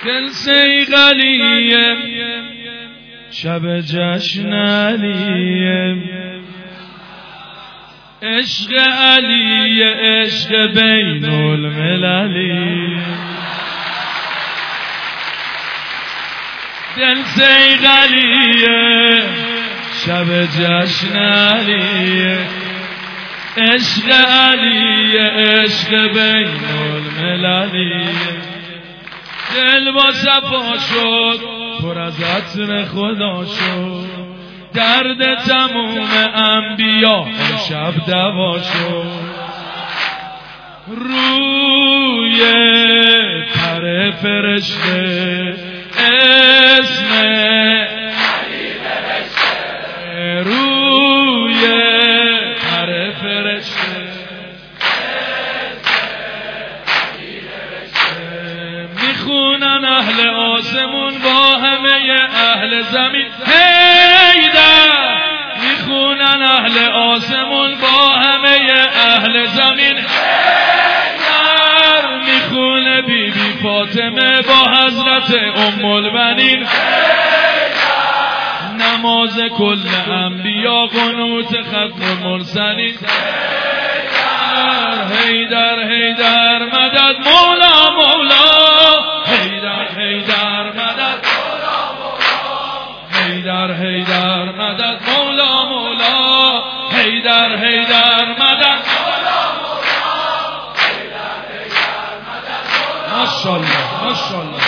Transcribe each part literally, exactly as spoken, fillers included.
دل صیقلیه شب جشن علیه عشق علیه عشق بین المللی دل صیقلیه شب جشن علیه عشق علیه عشق بین المللی دل با صفا شد پر از عطر خدا شد درد تموم انبیا امشب دوا شد روی پر فرشته اسم علی فرشته روی پر فرشته میخونن اهل آسمون با همه اهل زمین هیدر میخونن اهل آسمون با همه اهل زمین هیدر میخونه بی بی فاطمه با حضرت ام البنین نماز کل انبیا قنوت ختم مرسلین هیدر هیدر مدد مولا مولا هیدر هیدر مدد مولا مولا هیدر هیدر مدد مولا مولا هیدر هیدر مدد مولا مولا هیدر هیدر مدد ماشاءالله ماشاءالله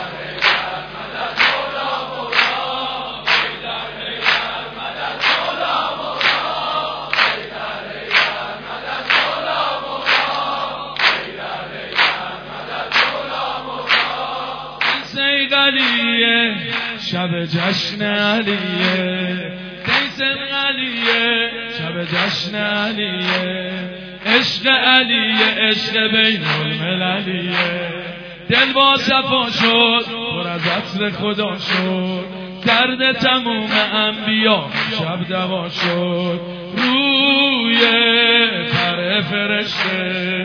علیه شب جشن علیه دیسن علیه شب جشن علیه عشق علیه عشق بین المللیه دل با صفا شد پر از عطر خدا شد درد تموم انبیا شب دوا شد روی پر فرشته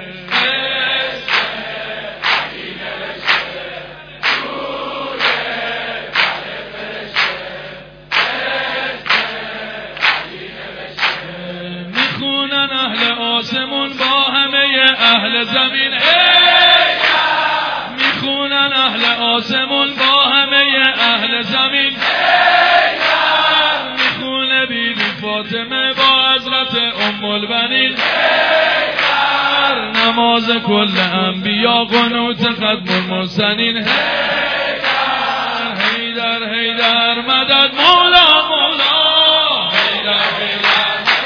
اهل آسمون با همه اهل زمین میخونن اهل آسمون با همه اهل زمین میخونه بی بی فاطمه با حضرت ام البنین نماز کل انبیا قنوت ختم المرسلین هیدر هیدر مدد مولا مولا هیدر هیدر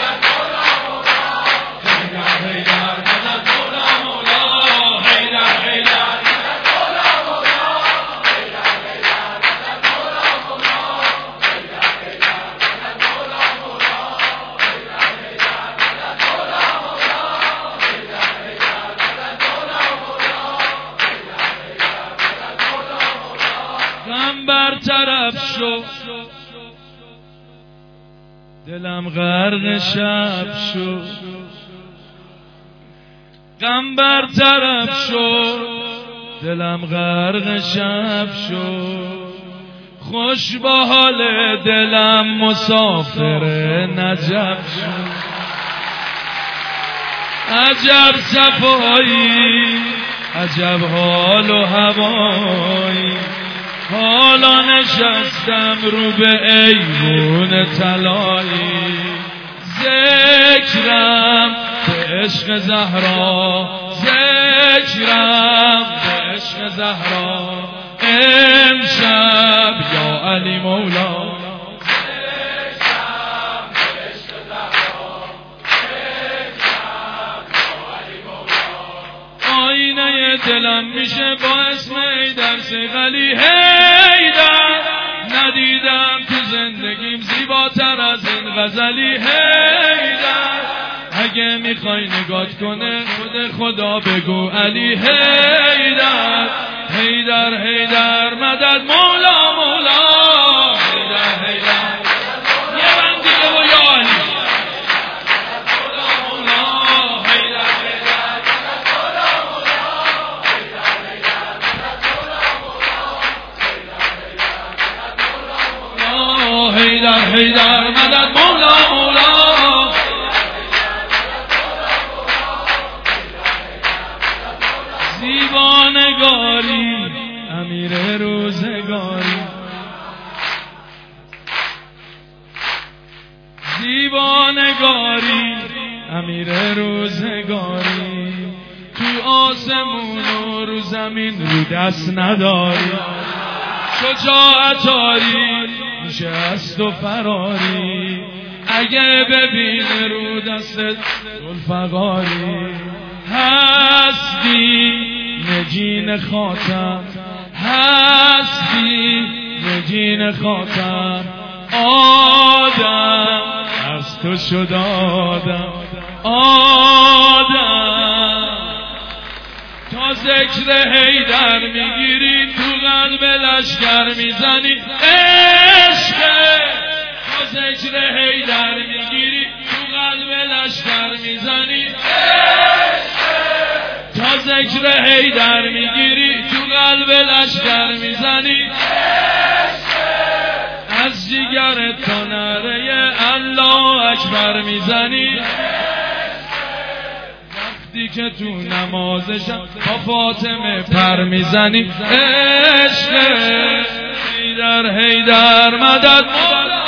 غم برطرف شد دلم غرق شب شد غم برطرف شد دلم غرق شب شد خوش با حال دلم مسافر نجف شد عجب صفایی عجب حال و هوایی حالا نشستم رو به ایوون طلایی ذکرم به عشق زهرا ذکرم به عشق زهرا امشب یا علی مولا آینه دلم میشه با اسم هیدر صیقلی هیدر ندیدم تو زندگیم زیباتر از این غزلی هیدر اگه میخوای نگات کنه خود خدا بگو علی هیدر هیدر هیدر مدد مولا مولا هیدر هیدر یه من دیگه و یا علی حیدر حیدر مدد مولا مولا زیبانگاری امیر روزگاری زیبانگاری امیر روزگاری تو آسمون و رو زمین رو دست نداری شجاعتاری میشه از تو فراری اگه ببین رو دستت ذوالفقاری هستی نگین خاتم هستی نگین خاتم آدم از تو شد آدم آدم تا ذکر حیدر میگیری تو قلب لشکر میزنی عشق تا ذکر حیدر میگیری تو قلب لشکر میزنی تا ذکر حیدر میگیری تو قلب لشکر میزنی از جگر تا نره الله اکبر میزنی وقتی که تو نمازشم با فاطمه پر میزنی عشق حیدر حیدر مدد